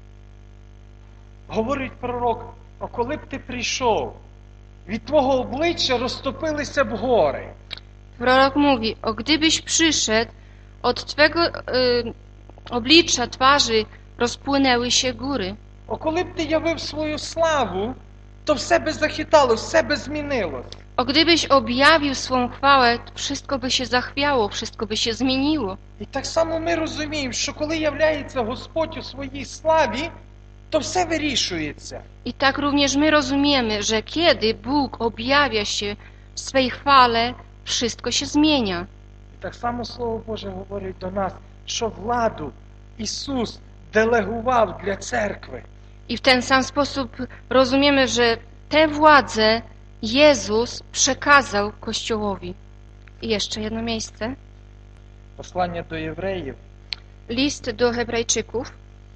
Говорить пророк, а коли б ти прийшов, від твого обличчя розтопилися б гори. Prorok mówi, o gdybyś przyszedł, od Twego oblicza, twarzy rozpłynęły się góry. А коли б ти явив свою славу, то все би захитало, все би змінилось. O gdybyś objawił swą chwałę, wszystko by się zachwiało, wszystko by się zmieniło. І так само ми розуміємо, що коли являється Господь у своїй славі, то все вирішується. I tak również my rozumiemy, że kiedy Bóg objawia się w swej chwale, wszystko się zmienia. І так само Слово Боже говорить до нас, що владу Ісус делегував для церкви. I w ten sam sposób rozumiemy, że tę władzę Jezus przekazał Kościołowi. I jeszcze jedno miejsce. Послання до євреїв, List do Hebrajczyków,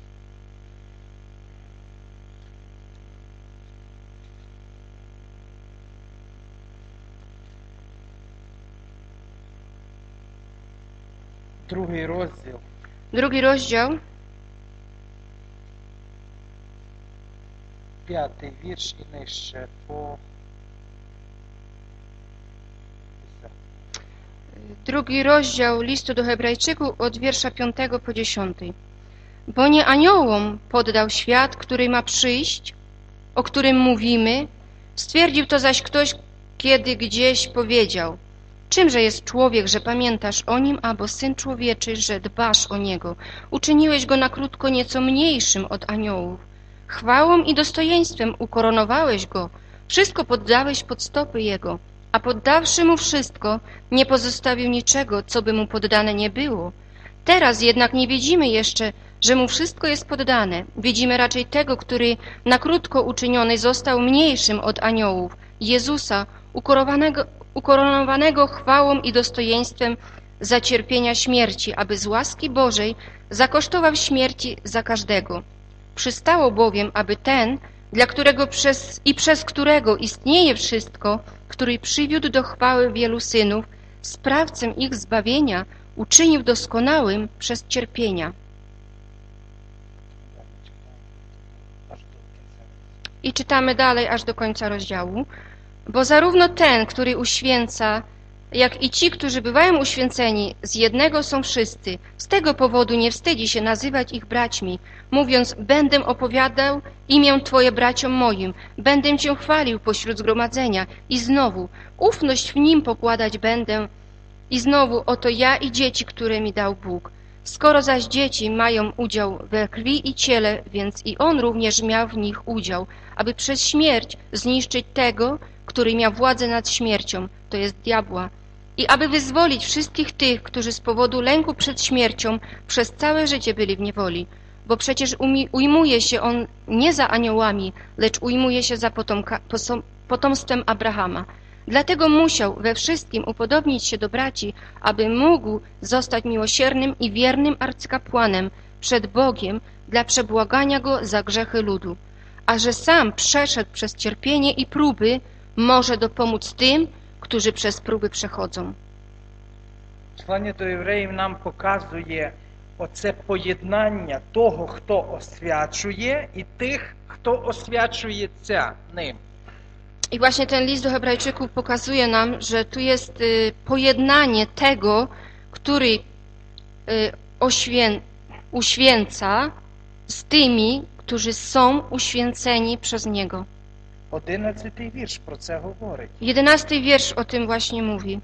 2 розділ, 2 rozdział, 5 wiersz і нижче по 10. 2 rozdział listu do Hebrajczyków od wiersza 5 po 10. Bo nie aniołom poddał świat, który ma przyjść, o którym mówimy, stwierdził to zaś ktoś, kiedy gdzieś powiedział: czymże jest człowiek, że pamiętasz o nim, albo syn człowieczy, że dbasz o niego? Uczyniłeś go na krótko nieco mniejszym od aniołów. Chwałą i dostojeństwem ukoronowałeś go, wszystko poddałeś pod stopy jego, a poddawszy mu wszystko, nie pozostawił niczego, co by mu poddane nie było. Teraz jednak nie widzimy jeszcze, że mu wszystko jest poddane. Widzimy raczej tego, który na krótko uczyniony został mniejszym od aniołów, Jezusa, ukoronowanego chwałą i dostojeństwem za cierpienia śmierci, aby z łaski Bożej zakosztował śmierci za każdego. Przystało bowiem, aby ten, dla którego przez którego istnieje wszystko, który przywiódł do chwały wielu synów, sprawcę ich zbawienia, uczynił doskonałym przez cierpienia. I czytamy dalej aż do końca rozdziału. Bo zarówno ten, który uświęca, jak i ci, którzy bywają uświęceni, z jednego są wszyscy. Z tego powodu nie wstydzi się nazywać ich braćmi, mówiąc: będę opowiadał imię Twoje braciom moim, będę Cię chwalił pośród zgromadzenia i znowu ufność w nim pokładać będę. I znowu oto ja i dzieci, które mi dał Bóg. Skoro zaś dzieci mają udział we krwi i ciele, więc i on również miał w nich udział, aby przez śmierć zniszczyć tego, który miał władzę nad śmiercią, to jest diabła, i aby wyzwolić wszystkich tych, którzy z powodu lęku przed śmiercią przez całe życie byli w niewoli. Bo przecież ujmuje się on nie za aniołami, lecz ujmuje się za potomstwem Abrahama. Dlatego musiał we wszystkim upodobnić się do braci, aby mógł zostać miłosiernym i wiernym arcykapłanem przed Bogiem dla przebłagania go za grzechy ludu. A że sam przeszedł przez cierpienie i próby, może dopomóc tym, którzy przez próby przechodzą. Послання до євреїв нам показує оце поєднання того, хто освячує, і тих, хто освячується ним. I właśnie ten list do Hebrajczyków pokazuje nam, że tu jest pojednanie tego, który uświęca, z tymi, którzy są uświęceni przez Niego. 11 wірш про це говорить. 11 wiersz o tym właśnie mówi.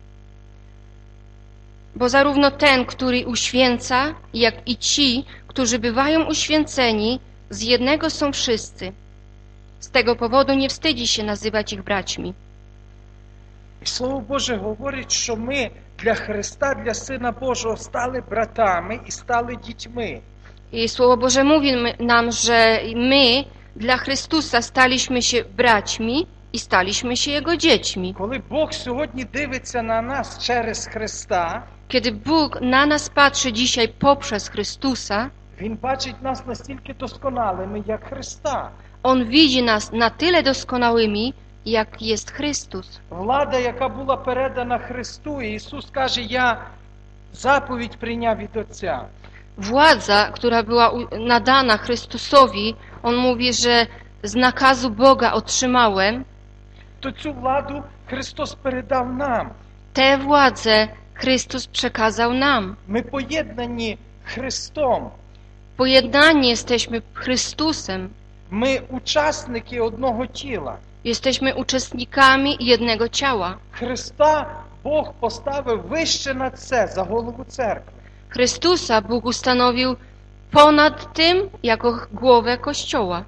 Bo zarówno ten, który uświęca, jak i ci, którzy bywają uświęceni, z jednego są wszyscy. Z tego powodu nie wstydzi się nazywać ich braćmi. І Слово Боже говорить, що ми для Христа, для Сина Божого стали братами і стали дітьми. I Słowo Boże mówi nam, że my dla Chrystusa staliśmy się braćmi i staliśmy się Jego dziećmi. Коли Бог сьогодні дивиться на нас через Христа, Kiedy Bóg na nas patrzy dzisiaj poprzez Chrystusa, Він бачить нас настільки досконалими, як Христа. On widzi nas na tyle doskonałymi, jak jest Chrystus. Влада, яка була передана Христу, і Ісус каже, я заповідь прийняв від Отця. Władza, która była nadana Chrystusowi, On mówi, że z nakazu Boga otrzymałem, То цю владу Христос передав нам. tę władzę Chrystus przekazał nam. Ми поєднані Христом. Pojednani jesteśmy Chrystusem. Ми учасники одного тіла. Jesteśmy uczestnikami jednego ciała. Христа Бог поставив вище над все, за голову церкви. Chrystusa Bóg ustanowił ponad tym jako głowę Kościoła.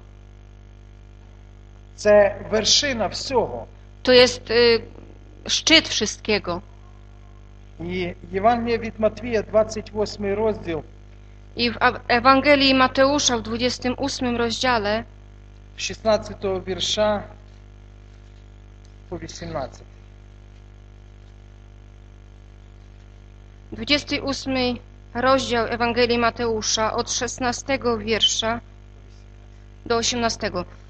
Це вершина всього. To jest szczyt wszystkiego. І Євангелія від Матвія, 28 розділ, I w Ewangelii Mateusza w 28 rozdziale 16 вірша по 18. 28 rozdział Ewangelii Mateusza od 16 wiersza do 18.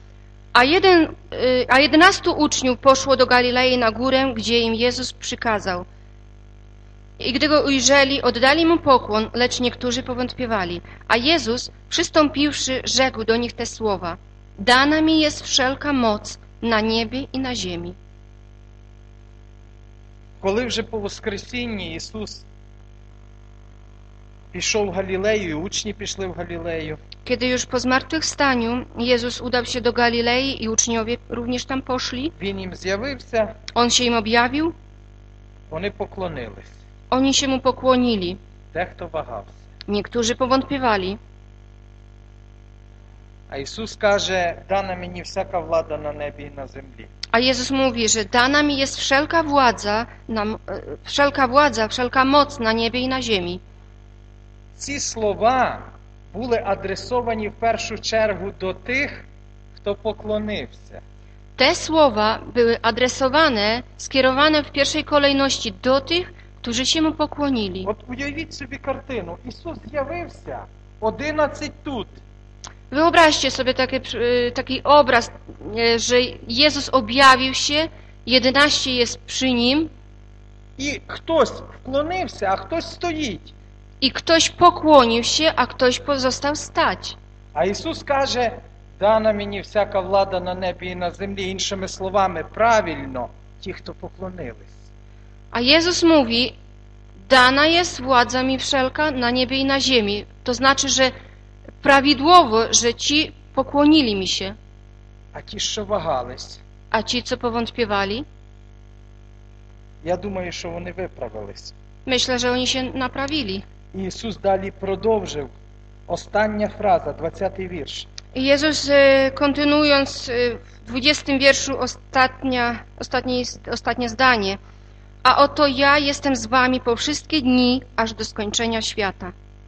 A 11 uczniów poszło do Galilei na górę, gdzie im Jezus przykazał. I gdy go ujrzeli, oddali mu pokłon, lecz niektórzy powątpiewali. A Jezus, przystąpiwszy, rzekł do nich te słowa. Dana mi jest wszelka moc na niebie i na ziemi. Коли вже по Воскресінні Ісус пішов в Галілею, і учні пішли в Галілею, Kiedy już po zmartwychwstaniu Jezus udał się do Galilei i uczniowie również tam poszli, Він їм з'явився, On się im objawił, вони поклонились. oni się Mu pokłonili. Дехто вагався. Niektórzy powątpiewali. А Ісус каже, дана мені всяка влада на небі і на землі. A Jezus mówi, że dana mi jest wszelka władza, wszelka moc na niebie i na ziemi. Ці слова були адресовані в першу чергу до тих, хто поклонився. Te słowa były adresowane, skierowane w pierwszej kolejności do tych, którzy się Mu pokłonili. От уявіть собі картину. Ісус з'явився, 11 тут. Wyobraźcie sobie taki obraz, że Jezus objawił się, 11 jest przy Nim І хтось вклонився, а хтось стоїть. i ktoś pokłonił się, a ktoś pozostał stać. А Ісус каже, дана мені всяка влада на небі і на землі. Іншими словами, правильно, ті, хто поклонились. A Jezus mówi, dana jest władza mi wszelka na niebie i na ziemi. To znaczy, że prawidłowo, że ci pokłonili mi się, А ті, що вагались, a ci, co powątpiewali, я думаю, що вони виправились. myślę, że oni się naprawili. І Ісус далі продовжив. Остання фраза, 20-й вірш. I Jezus, kontynuując w 20 wierszu ostatnie zdanie, a oto ja jestem z wami po wszystkie dni, aż do skończenia świata.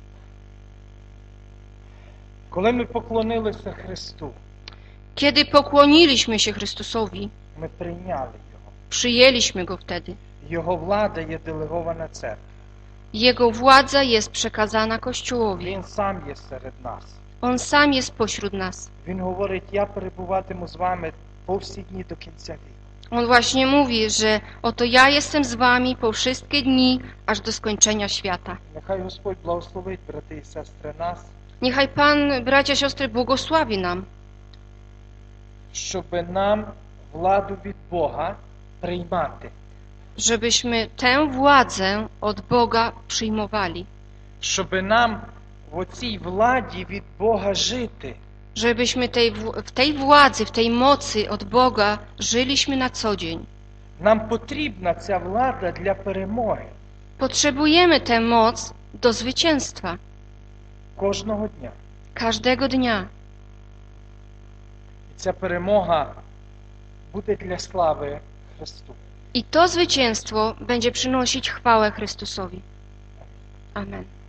Коли ми поклонилися Христу, Kiedy pokłoniliśmy się Chrystusowi, ми прийняли Його. przyjęliśmy Go wtedy. Його влада є делегована церкві. Jego władza jest przekazana Kościołowi. Він сам є серед нас. On sam jest pośród nas. Він говорить, я перебуватиму з вами по всі дні до кінця віку. On właśnie mówi, że oto ja jestem z wami po wszystkie dni, aż do skończenia świata. Нехай Господь благословить, брати і сестри, нас, Niechaj Pan, bracia, siostry, błogosławi nam, щоб нам владу від Бога приймати. żebyśmy tę władzę od Boga przyjmowali. Щоб нам в оцій владі від Бога жити. Żebyśmy w tej władzy, w tej mocy od Boga żyliśmy na co dzień. Нам потрібна ця влада для перемоги Potrzebujemy tę moc do zwycięstwa кожного дня. każdego dnia. І ця перемога буде для слави Христу. I to zwycięstwo będzie przynosić chwałę Chrystusowi. Amen.